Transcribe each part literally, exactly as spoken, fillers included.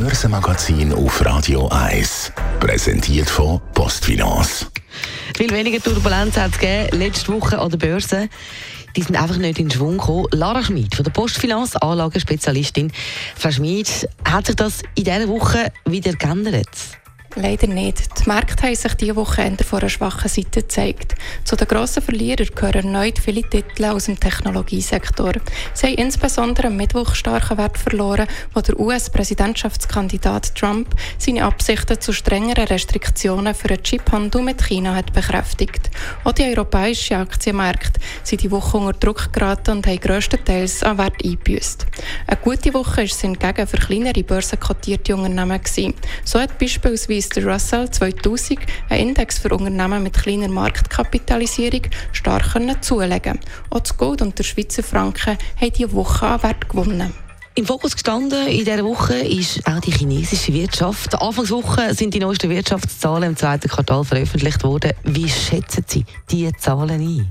Börsenmagazin auf Radio eins. Präsentiert von PostFinance. Viel weniger Turbulenz hat es gegeben letzte Woche an der Börse. Die sind einfach nicht in Schwung gekommen. Lara Schmid von der PostFinance, Anlagenspezialistin. Frau Schmid, hat sich das in dieser Woche wieder geändert? Leider nicht. Die Märkte haben sich diese Woche eher von einer schwachen Seite gezeigt. Zu den grossen Verlierern gehören erneut viele Titel aus dem Technologiesektor. Sie haben insbesondere am Mittwoch starken Wert verloren, wo der U S-Präsidentschaftskandidat Trump seine Absichten zu strengeren Restriktionen für den Chiphandel mit China hat bekräftigt. Auch die europäischen Aktienmärkte sind die Woche unter Druck geraten und haben grösstenteils an Wert eingebüßt. Eine gute Woche war es hingegen für kleinere börsenkotierte Unternehmen gewesen. So hat beispielsweise der Russell zweitausend, ein Index für Unternehmen mit kleiner Marktkapitalisierung, stark zulegen. Auch das Gold und der Schweizer Franken haben diese Woche an Wert gewonnen. Im Fokus gestanden in dieser Woche ist auch die chinesische Wirtschaft. Anfangswoche sind die neuesten Wirtschaftszahlen im zweiten Quartal veröffentlicht worden. Wie schätzen Sie diese Zahlen ein?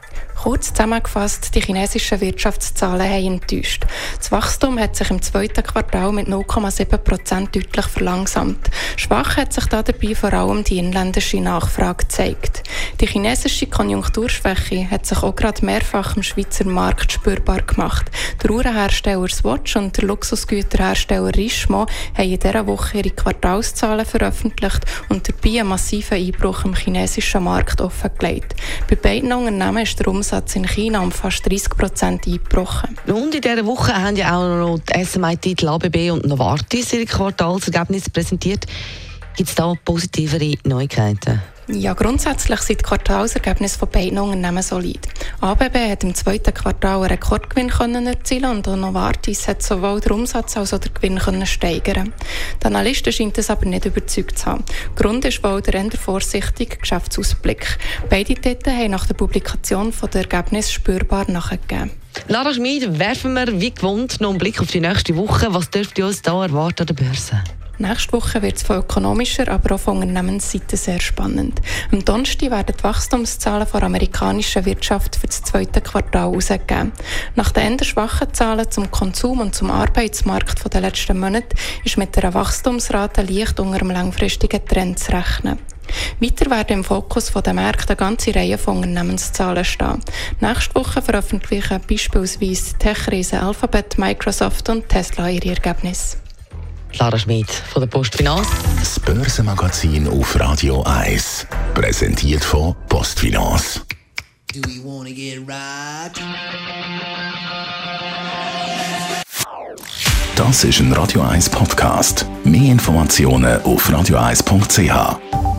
Kurz zusammengefasst, die chinesischen Wirtschaftszahlen haben enttäuscht. Das Wachstum hat sich im zweiten Quartal mit null Komma sieben Prozent deutlich verlangsamt. Schwach hat sich dabei vor allem die inländische Nachfrage gezeigt. Die chinesische Konjunkturschwäche hat sich auch gerade mehrfach im Schweizer Markt spürbar gemacht. Der Uhrenhersteller Swatch und der Luxusgüterhersteller Richemont haben in dieser Woche ihre Quartalszahlen veröffentlicht und dabei einen massiven Einbruch im chinesischen Markt offengelegt. Bei beiden Unternehmen ist der Umsatz in China um fast dreißig Prozent eingebrochen. Und in dieser Woche haben ja auch noch die S M I-Titel A B B und Novartis ihre Quartalsergebnisse präsentiert. Gibt es da positivere Neuigkeiten? Ja, grundsätzlich sind die Quartalsergebnisse von beiden Unternehmen solid. A B B hat im zweiten Quartal einen Rekordgewinn können erzielen und auch Novartis hat sowohl den Umsatz als auch den Gewinn können steigern. Die Analysten scheinen das aber nicht überzeugt zu haben. Grund ist wohl der eher vorsichtige Geschäftsausblick. Beide Titel haben nach der Publikation der Ergebnisse spürbar nachgegeben. Lara Schmid, werfen wir wie gewohnt noch einen Blick auf die nächste Woche. Was dürfte uns da erwarten an der Börse? Nächste Woche wird es von ökonomischer, aber auch von Unternehmensseite sehr spannend. Am Donnerstag werden die Wachstumszahlen der amerikanischen Wirtschaft für das zweite Quartal herausgegeben. Nach den eher schwachen Zahlen zum Konsum und zum Arbeitsmarkt der letzten Monate ist mit einer Wachstumsrate leicht unter einem langfristigen Trend zu rechnen. Weiter werden im Fokus der Märkte eine ganze Reihe von Unternehmenszahlen stehen. Nächste Woche veröffentlichen beispielsweise Tech-Riesen Alphabet, Microsoft und Tesla ihre Ergebnisse. Lara Schmid von der PostFinance. Das Börsenmagazin auf Radio eins. Präsentiert von PostFinance. Do we wanna get right? Das ist ein Radio eins Podcast. Mehr Informationen auf radio eins punkt c h.